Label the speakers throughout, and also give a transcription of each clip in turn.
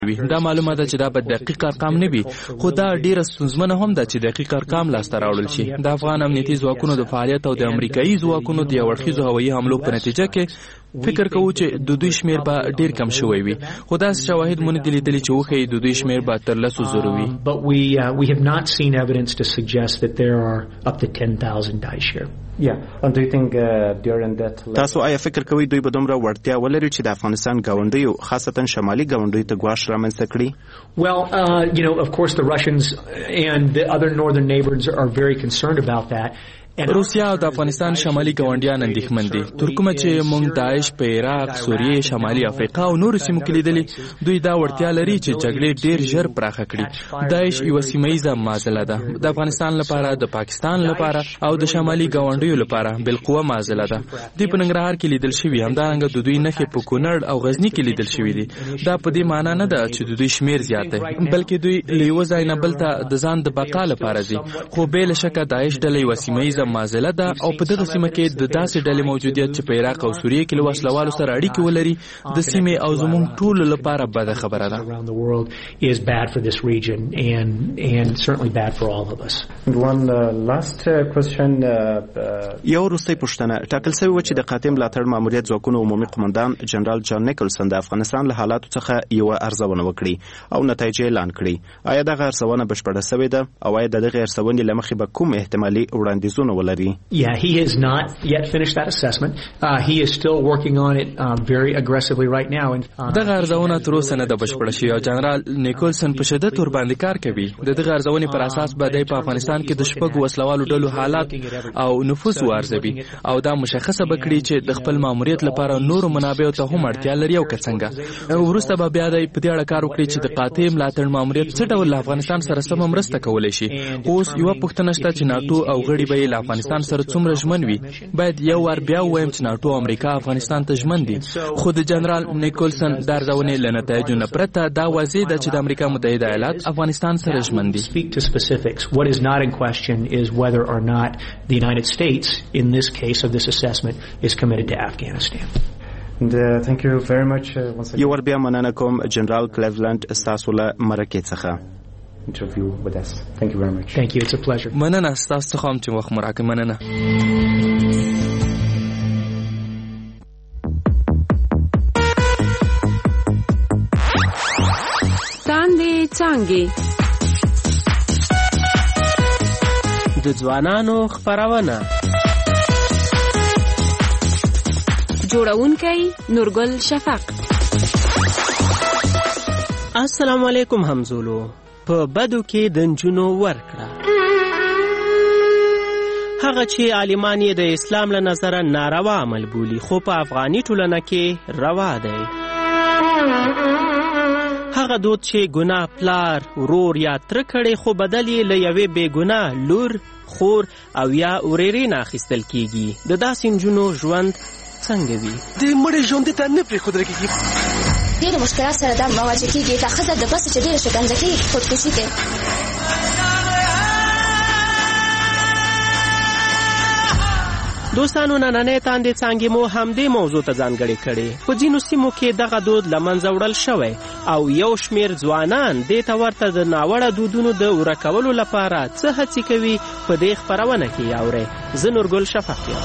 Speaker 1: دا معلومه ده چې دا به دقیق ارقام نه وي، خو دا ډیره ستونزمنه هم ده چې دقیق ارقام لاسته راوړل شي. د افغان امنیتي ځواکونو د فعالیت او د امریکایي ځواکونو د یو اړخیزو هوایي حملو په نتیجه کې فکر کوو چې د دوی شمیر به ډیر کم شوی وي، خو داسې شواهد مونږ نه دي لیدلي چې وښیي د دوی شمیر به تر 10,000 وي.
Speaker 2: But we have not seen evidence to suggest that there are up to 10,000 Daesh here.
Speaker 3: And do you think during that
Speaker 4: تاسو آیا فکر کوئ دوی به دومره وړتیا ولري چې د افغانستان ګاونډیو خاصتا شمالي ګاونډیو ته ګواښ رامنځته کړي؟
Speaker 2: Well, of course the Russians and the other northern neighbors are very concerned about that.
Speaker 1: روسیا او د افغانستان شمالي ګاونډیان اندېښمن دي. تر کومه چې موږ داعش په عراق، سوریې، شمالي افریقا او نورو سیمو کې لیدلي، دوی دا وړتیا لري چې جګړې ډېر ژر پراخه کړي. داعش یوه سیمهییزه معضله ده، د افغانستان لپاره، د پاکستان لپاره او د شمالي ګاونډیو لپاره بالقوه معضله ده. دوی په ننګرهار کې لیدل شوي، همدارنګه د دوی نښې په کونړ او غزني کې لیدل شوي دي. دا په دې معنا نه ده چې د دوی شمیر زیات دی، بلکې دوی له یوه ځای نه بل ته د ځان د بقا لپاره ځي. خو بې له شکه داعش ډله یوه سیمهییزه معضله ده او په دغه سیمه کې د داسې ډلې موجودیت چې په عراق او سوریې کې له وسلوالو سره اړیکې ولري د سیمې او زموږ ټولو لپاره بده خبره ده.
Speaker 3: One last question.
Speaker 4: یو وروستۍ پوښتنه. ټاکل شوې وه چې د قاطع ملاتړ ماموریت ځواکونو عمومي قمندان جنرال جان نیکلسن د افغانستان له حالاتو څخه یوه ارزونه وکړي او نتایج یې اعلان کړي. آیا دغه ارزونه بشپړه شوې ده او آیا د دغې ارزونې له مخې به کوم احتمالي وړاندیزونه ولري؟
Speaker 2: Yeah, he has not yet finished that assessment. He is still working on it very aggressively right now.
Speaker 1: دغه ارزونه تر اوسه نه ده بشپړه شوې او جنرال نیکلسن په شدت ورباندې کار کوي. د دغه ارزونې پر اساس به دی په افغانستان کې د شپږو وسلوالو ډلو حالات او نفوذ وارزوي او دا مشخصه به کړي چې د خپل ماموریت لپاره نورو منابعو ته هم اړتیا لري او که څنګه. وروسته به بیا دی په دې اړه کار وکړي چې د قاطع ملاتړ ماموریت څه ډول له افغانستان سره سمه مرسته کولی شي. اوس یوه پوښتنه شته چې ناټو او غړي به یې له افغانستان سره څومره ژمن وي. باید یو وار بیا ووایم چې ناټو او امریکا افغانستان ته ژمن دي، خو د جنرال نیکلسن د ارزونې له نتایجو نه پرته دا واضح ده چې د امریکا متحده ایالات افغانستان سره ژمن دي.
Speaker 2: What is not in question is whether or not the United States in this case of this assessment is committed to Afghanistan.
Speaker 3: Thank you very much once again.
Speaker 4: یو ور بیا مننه کوم جنرال کلیولند ستاسو له مرکې څخه.
Speaker 3: Interview with us. Thank you very much.
Speaker 2: Thank you. It's a pleasure.
Speaker 1: مننه ستاسو څخه هم چې وخت مو راکړی. مننه.
Speaker 5: څانګې څانګې
Speaker 6: د ځوانانو خپرونه.
Speaker 5: جوړونکی نورګل شفق.
Speaker 6: السلام علیکم همزولو. په بدو کې د نجونو ورکړه. هغه چې عالمان یې د اسلام له نظره ناروا عمل بولي خو په افغاني ټولنه کې روا دی. هغه دود چې ګناه پلار، ورور یا تره کړی خو بدل یې له یوې بېګناه لور، خور او یا ورېرې نه اخیستل کیږي. د داسې نجونو ژوند څنګه وي؟
Speaker 7: د مړې ژوندې ته نه پرېښودل کېږي.
Speaker 8: ډېرو مشکلات سره دا مواجه کېږي. دا ښځه د بسه چې ډېره شکنجه کېږي، خودکشي کوي.
Speaker 6: دوستانو نننۍ تاندې څانګې مو همدې موضوع ته ځانګړې کړې. په ځینو سیمو کې دغه دود له منځه وړل شوی او یو شمېر ځوانان دې ته ورته د ناوړه دودونو د ورکولو لپاره څه هڅې کوي په دې خپرونه کې اورئ. زه نورګل شفق یم.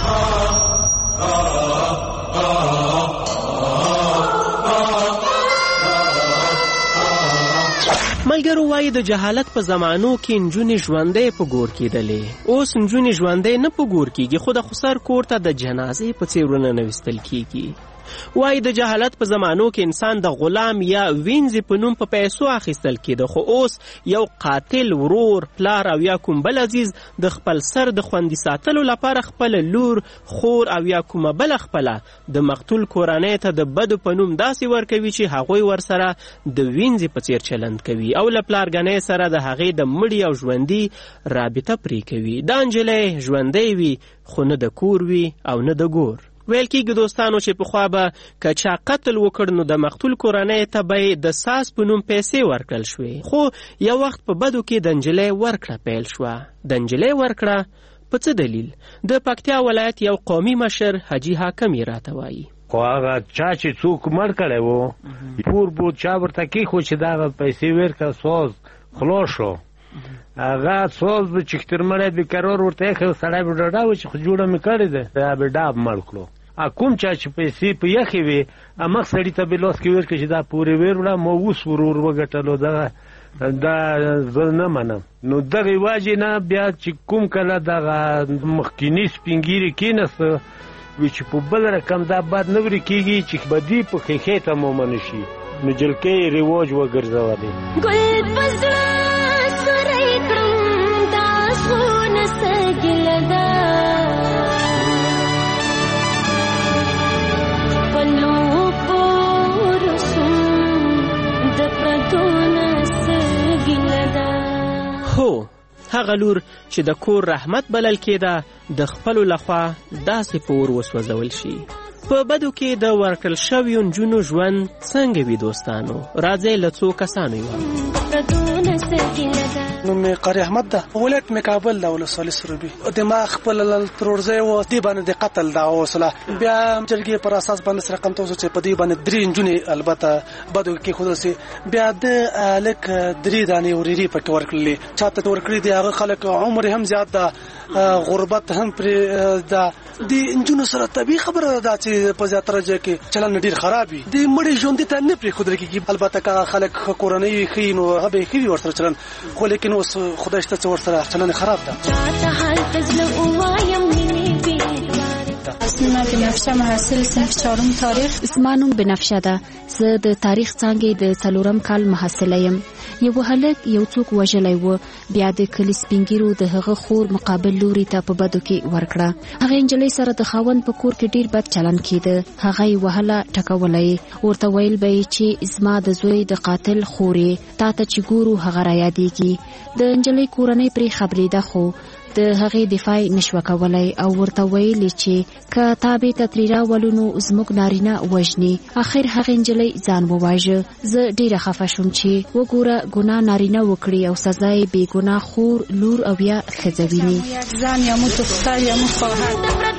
Speaker 6: ملګرو وایي د جهالت په زمانو کې نجونې ژوندۍ په ګور کېدلې. اوس نجونې ژوندۍ نه په ګور کېږي خو د خسر کور ته د جنازې په څېر ورننویستل کېږي. وایي د جهالت په زمانو کې انسان د غلام یا وینځې په نوم په پیسو اخیستل کېده خو اوس یو قاتل، ورور، پلار او یا کوم بل عزیز د خپل سر د خوندي ساتلو لپاره خپل لور، خور او یا کومه بله خپله د مقتول کورنۍ ته د بدو په نوم داسې ورکوي چې هغوی ورسره د وینځې په څېر چلند کوي او له پلارګنۍ سره د هغې د مړي او ژوندي رابطه پرې کوي. دا نجلۍ ژوندۍ وي خو نه د کور وي او نه د ګور. ویل کېږي دوستانو چې پخوا به که چا قتل وکړ نو د مقتول کورنۍ ته به یې د ساس په نوم پیسې ورکړل شوې. خو یو وخت په بدو کې د نجلۍ ورکړه پیل شوه. د نجلۍ ورکړه په څه دلیل؟ د پکتیا ولایت یو قومي مشر حاجي حاکم یې راته وایي.
Speaker 9: خو هغه چا چې څوک مړ کړی و پور بود چا ورته کېښود چې دغه پیسې ورکړه سوز خلاص شو هغه سوز به چې ښکتر مړی بېقرار ورته ایښی سړی به ډاډه و چې خو جوړه مې کړې ده بیا به ډاب مړ کړو کوم چا چې پیسې په یخې وې همغه سړي ته به لاس کې ورکړه چې دا پورې ویر وړه ما اوس ورور وګټلو دغه دا زه نه منم نو دغې وجې نه بیا چې کوم کله دغه مخکیني سپین ږیري کېناسته وي چې په بل رقم دا بد نه ورې کېږي چې بدي په ښیښې ته مومنه شي نو جلکۍ یې رواج وګرځولې
Speaker 10: ګل په زړه سوری کړم دا سونه څه ګیله ده پلو پورسون د پردو نه څه ګیله ده
Speaker 6: هو هغه لور چې د کور رحمت بلل کېده د خپلو لخوا داسې په اور وسوځول شي په بدو کې د ورکړل شویو نجونو ژوند څنګه وي دوستانو راځئ له څو کسانو یو
Speaker 7: نوم مې قاری احمد ده ولایت مې کابل ده ولسوالۍ سروبي دماغ خپل ترورځی و دې باندې د قتل دعوه وسله بیا جرګې پر اساس باندې رقم ته چې په دې باندې 3 نجونې البته بدو کې خود سي بیا د الک 3 دانې وريري پکې ورکړلې چاته ورکړې دي هغه خلک عمر هم زیات ده غربت هم پر ده د نجونو سره طبي خبره ده چې په زیاتره ځای کې چلن ډیر خراب وي د مړي ژوند ته نه پرې خود لري کې البته کا خلک کورنۍ خینو هغه خېوي ورسره چلن خو لیکن اوس خدای شته ورسره چلن خراب ده
Speaker 11: اسمم بنفشه محصل صنف 4 تاریخ
Speaker 12: اسمانم بنفشه ده زه د تاریخ څانګې د 4 کال محصله یم یو هلک یو څوک وژلی و بیا د کلي سپینګیرو د هغه خور مقابل لوري ته په بدو کې ورکړه هغه نجلۍ سره د خاوند په کور کې ډیر بد چلن کېده هغه یې وهله ټکولی ورته ویل به چې زما د زوی د قاتل خورې تا ته چې ګورو هغه رایادېږي د نجلۍ کورنۍ پرې خبرېده خو د هغې دفاع نشوه کولی او ورته ویلې چې که تابې ته ترې راولو نو زموږ نارینه وژني اخر هغې نجلۍ ځان وواژه زه ډیره خفه شوم چې وګوره ګناه نارینه وکړي او سزا یې بې ګناه خور لور او یا ښځه ویني
Speaker 11: زن یا مو دختر یا مو خواهر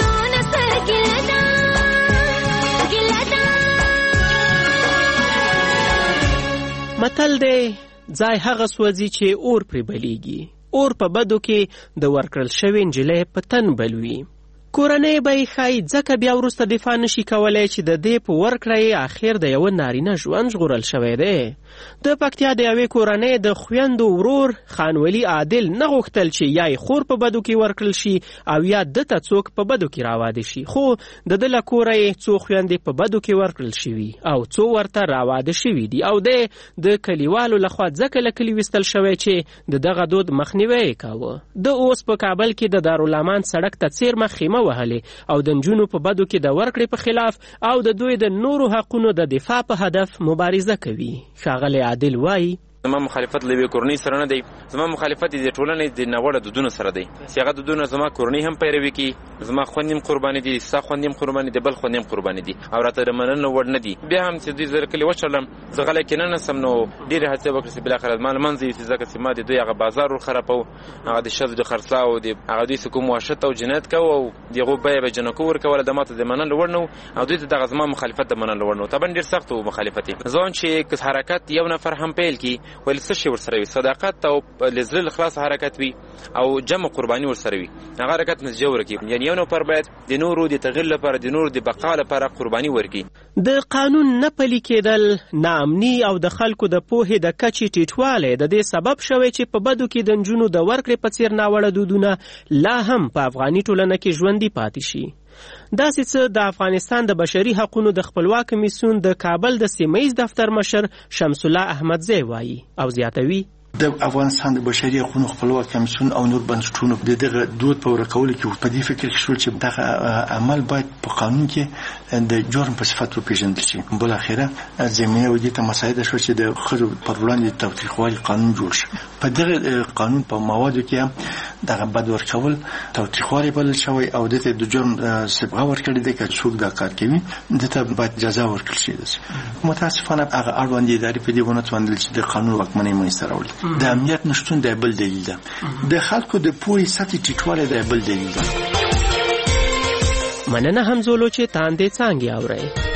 Speaker 6: متل دی ځای هغه سوځي چې اور پرې بلیږي اور په بدو کې د ورکړل شوې نجلۍ په تن بلوي کورنۍ به یې ښایي ځکه بیا وروسته دفاع نشي کولی چې د دې په ورکړه یې اخر د یوه نارینه ژوند ژغورل شوی دی د پکتیا د یوې کورنۍ د خویندو ورور خانولي عادل نه غوښتل چې یا یې خور په بدو کې ورکړل شي او یا ده ته څوک په بدو کې راواده شي خو د ده له کوره یې څو خویندې په بدو کې ورکړل شوي او څو ورته راواده شوي دي او دی د کلیوالو لخوا ځکه له کلي ویستل شوی چې د دغه دود مخنیوی یې کاوه د اوس په کابل کې د دارالامان سړک ته څیرمه خیمه وهلې او د نجونو په بدو کې د ورکړې په خلاف او د دوی د نورو حقونو د دفاع په هدف مبارزه کوي ښاغلی عادل وایي
Speaker 13: زما مخالفت له کورنۍ سره نه دی زما مخالفت د ټولنې د ناوړه دودونو سره دی چې هغه دودونه زما کورنۍ هم پیروي کوي زما خویندې هم قرباني دي ستا خویندې هم قرباني دي بل خویندې هم قرباني دي او راته د مننې وړ نه دي بیا هم چې دوی زه کلي وچلم زه غلی کېننستم نو ډېرې هڅې وکړې چې بالاخره زما له منځه یوسي ځکه چې ما د دوی هغه بازار ورخرابو هغه د ښځو د خرڅلاو د هغه دوی څه کوم وحشت او جنایت کوه او د هغو بیه به جنکو ورکوله د ما ته د منلو وړ نه او دوی ته دغه زما مخالفت د منلو وړ نه طبعا ډېر سخت و مخالفت یې ځان چې حرکت یو نفر هم پیل کړي ویل څه شی ورسره وي صداقت او لزړه خلاص حرکت وي او جمع قرباني ورسره وي هغه حرکت نتیجه ورکړي یعنی یو نفر باید د نورو د تغیر لپاره د نورو د بقا لپاره قرباني ورکړي
Speaker 6: د قانون نه پلي کېدل ناامني او د خلکو د پوهې د کچې ټیټوالی د دې سبب شوی چې په بدو کې د نجونو د ورکړې په څیر ناوړه دودونه لا هم په افغاني ټولنه کې ژوندي پاتې شي داسې څه د افغانستان د بشري حقونو د خپلواک کمیسیون د کابل د سیمه‌ییز دفتر مشر شمس الله احمدزی وایي او زیاتوي
Speaker 14: د افغانستان د بشري حقوقو خپلواک کمیسیون او نور بنسټونو د دغه دود په ورکولو کې په دې فکر کې شو چې دغه عمل باید په قانون کې د جرم په صفت وپېژندل شي بل اخره زمینه ودې ته مساعده شو چې د خځو پر وړاندې تاوتریخوالي قانون جوړ شي په دغه قانون په موادو کې دغه بد ورکول تاوتریخوالي بلل شوی او د جرم صبغه ورکړي د څوک دا کار کوي دته باید جزا ورکړل شي متاسفانه هغه اړوند ادارې په دې ونه توانل چې د قانون واکمنۍ منځته راوړي د امنیت نشتون د بل دلیل ده د خلکو د پوهې سطحې ټیټوالی د بل دلیل ده
Speaker 6: مننه همزولو چې تاندې څانګې اورئ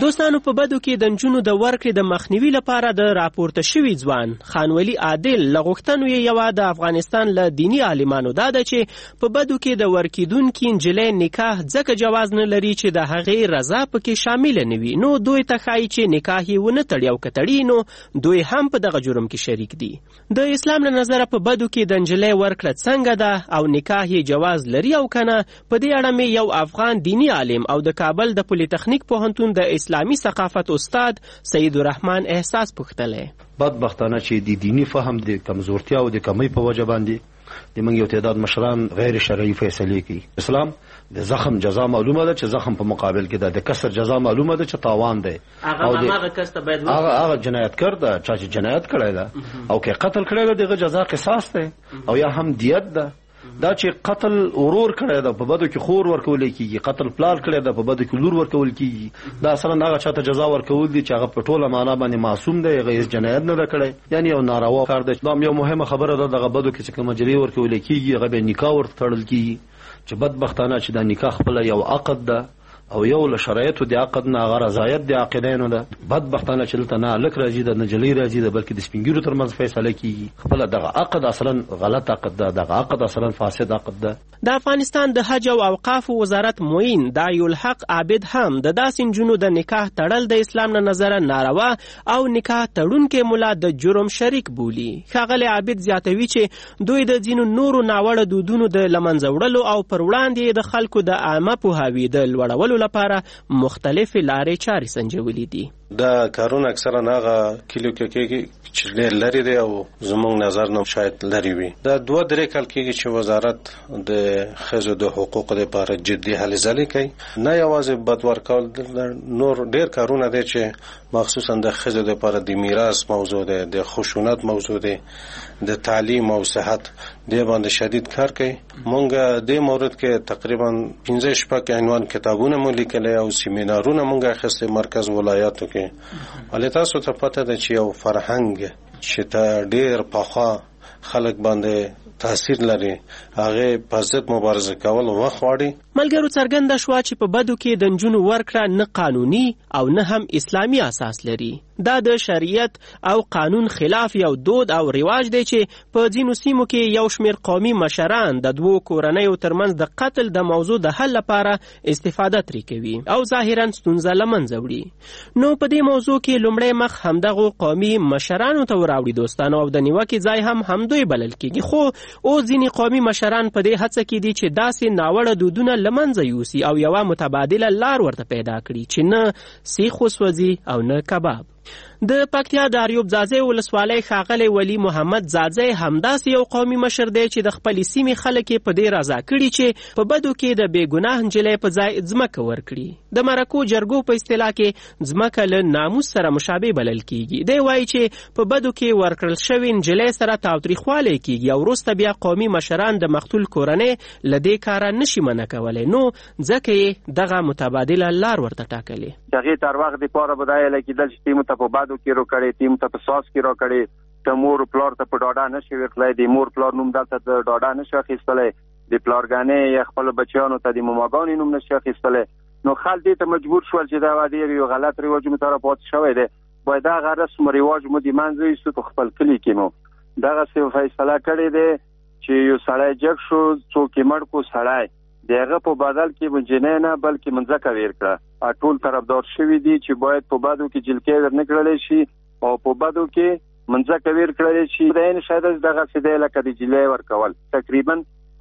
Speaker 6: دوستانو په بدو کې د نجونو د ورکړې د مخنیوي لپاره د راپورته شوي ځوان خانولي عادل له غوښتنو یې یوه د افغانستان له دیني عالمانو دا ده چې په بدو کې د ورکېدونکي نجلۍ نکاح ځکه جواز نه لري چې د هغې رضا پکې شامله نه وي، نو دوی ته ښایي چې نکاح یې ونه تړي او که تړي نو دوی هم په دغه جرم کې شریک دي. د اسلام له نظره په بدو کې د نجلۍ ورکړه څنګه ده او نکاح یې جواز لري او که نه، په دې اړه مې یو افغان دیني عالم او د کابل د پولیتخنیک پوهنتون د اسلامي ثقافت استاد سید الرحمن احساس پوښتلی.
Speaker 15: بدبختانه چې د دینی فهم د کمزورتیا او د کمی په وجه باندې د موږ یو تعداد مشران غیر شرعي فیصلې کوي. اسلام د زخم جزا معلومه ده چې زخم په مقابل کې ده، د کسر جزا معلومه ده چې تاوان ده،
Speaker 6: هغه کس ته باید
Speaker 15: هغه جنایتکار ده چې جنایت کړی ده او که قتل کړی ده دغه جزا قصاص ده او یا هم دیت ده. دا چې قتل ورور کړی ده په بدو کې خور ورکول کیږي، قتل پلار کړی ده په بدو کې لور ورکول کیږي. دا اصلا هغه چاته جزا ورکول دي چې هغه په ټوله معنا باندې معصوم دی، هغه هیڅ جنایت نه ده کړی، یعنی یو ناروا کار دی. دا یو مهمه خبره ده دغه بدو کې چې کومه جری ورکول کیږي هغه به نکاح ورته تړل کیږي چې بدبختانه چې دا نکاح خپل یو عقد ده او یو له شرایطو د عقد نه هغه رضایت د عاقلینو ده. بدبختانه چې دلته نه هلک راځي د نجلۍ راځي ده بلکې د سپین ږیرو ترمنځ فیصله کیږي. خپله دغه عقد اصلا غلط عقد ده، دغه عقد اصلا فاسد عقد ده.
Speaker 6: د افغانستان د حج او اوقاف وزارت معین دایالحق عابد هم د داسې نجونو د نکاح تړل د اسلام له نظره ناروا او نکاح تړونکي ملا د جرم شریک بولي. ښاغلی عابد زیاتوي چې دوی د ځینو نورو ناوړه دودونو د له منځه وړلو او پر وړاندې د خلکو د عامه پوهاوي د لوړولو لپاره مختلفې لارې چارې سنجولې دي.
Speaker 16: دا کارونه اکثرا هغه کلیو کې کېږي چې ډېر لرې دی او زموږ نظر نه شاید لرې وي. دا 2-3 کال کېږي چې وزارت د ښځو د حقوقو لپاره جدي هلې ځلې کوي. نه یوازې بد ورکول، نور ډېر کارونه دی چې مخصوصا د ښځو لپاره د میراث موضوع دی، د خشونت موضوع دی، د تعلیم او صحت دې باندې شدید کار کوي. مونږ دې مورد کې تقریبا 15 عنوان کتابونه مو لیکلي او سیمینارونه مونږ اخیستي مرکز ولایاتو کې. ولې تاسو ته پته ده چې یو فرهنګ چې ته ډېر پخوا خلک باندې تاثیر لري هغه په ضد مبارزه کول وخت غواړي.
Speaker 6: ملګرو څرګنده شوه چې په بدو کې د نجونو ورکړه نه قانوني او نه هم اسلامي اساس لري. دا د شریعت او قانون خلاف یو دود او رواج دی چې په ځینو سیمو کې یو شمیر قومي مشران د دوو کورنیو ترمنځ د قتل د موضوع د حل لپاره استفاده ترې کوي او ظاهرا ستونزه له منځه وړي. نو په دې موضوع کې لومړی مخ همدغو قومي مشرانو ته وراوړي دوستانو او د نیوکې ځای هم همدوی بلل کېږي. خو اوس ځینې قومي مشران په دې هڅه کې دي چې داسې ناوړه دودونه له منځه یوسي او یوه متبادله لار ورته پیدا کړي چې نه سیخ وسوځي او نه کباب. د پکتیا د اریوب ځاځی ولسوالۍ ښاغلی ولی محمد ځاځی همداسې یو قومي مشر دی چې د خپلې سیمې خلک یې په دې رضا کړي چې په بدو کې د بې ګناه نجلۍ په ځای ځمکه ورکړي. د مرکو جرګو په اصطلاح کې ځمکه له ناموس سره مشابه بلل کیږي. دی وایي چې په بدو کې ورکړل شوې نجلۍ سره تاوتریخوالی کیږي او وروسته بیا قومي مشران د مقتول کورنۍ له دې کاره نشي منع کولی، نو ځکه یې دغه متبادله لار ورته ټاکلې.
Speaker 17: هغې تر وخت دپاره به دا یې کېدل چې تیمو ته په بدو کې رو کړی، تیم ته په ساس کې را کړی، ته مور پلار ته په ډاډه نشي ورتلی، د مور پلار نوم دلته د ډاډه نشي اخیستلی، د پلارګانې یا خپلو بچیانو ته د مماګانې نوم نشي اخیستلی. نو خلک دې ته مجبور شول چې دا ډېر یو غلط رواجونو ته راپاتې شوی دی. باید دغه رسم و رواج مو د منځه یوسو په خپل کلي کې مو دغسې فیصله کړې دی چې یو سړی جګ شو، څوک یې مړ کو سړی د هغه په بدل کې به جنۍ نه بلکې مځکه ویر کړه. ټول طرفدار شوي دي چې باید په بدو کې جلکۍ ورنه کړلی شي او په بدو کې مځکه ویر کړلی شي. د عین شاید دغسې دی لکه د جلۍ ورکول تقریبا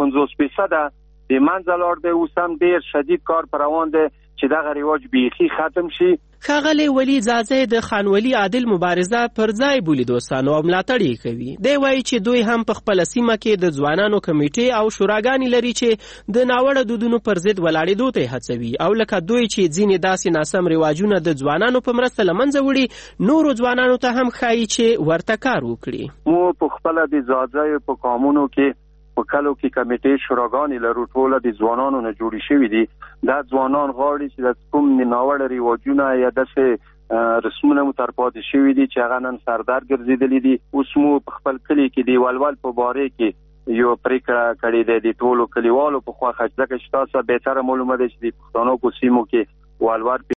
Speaker 17: 50% د منځه لاړ دی. اوس هم ډېر شدید کار پر روان دی چې دغه رواج بیخي ختم شي.
Speaker 6: ښاغلی ولی ځاځی د خانولي عادل مبارزه پر ځای بولي دوستانو او ملاتړ یې کوي. دی وایي چې دوی هم په خپله سیمه کې د ځوانانو کمیټې او شوراګانې لري چې د ناوړه دودونو پر ضد ولاړېدو ته یې هڅوي او لکه دوی چې ځینې داسې ناسم رواجونه د ځوانانو په مرسته له منځه وړي، نورو ځوانانو ته هم ښایي چې ورته کار وکړي.
Speaker 17: مو په خپله د ځاځیو په قامونو کې په کلو کې کمیټې شوراګانې لرو، ټوله د ځوانانو نه جوړې شوي دي. دا ځوانان غواړي چې د کوم ناوړه رواجونه یا داسې رسمونه مو تر پاتې شوي دي چې هغه نن سردار ګرځېدلي دي. اوس مو په خپل کلي کې د ولول په باره کې یو پریکړه کړې ده د ټولو کلیوالو په خوا، ځکه چې تاسو بهتره معلومه ده چې د پښتنو په سیمو کې ولور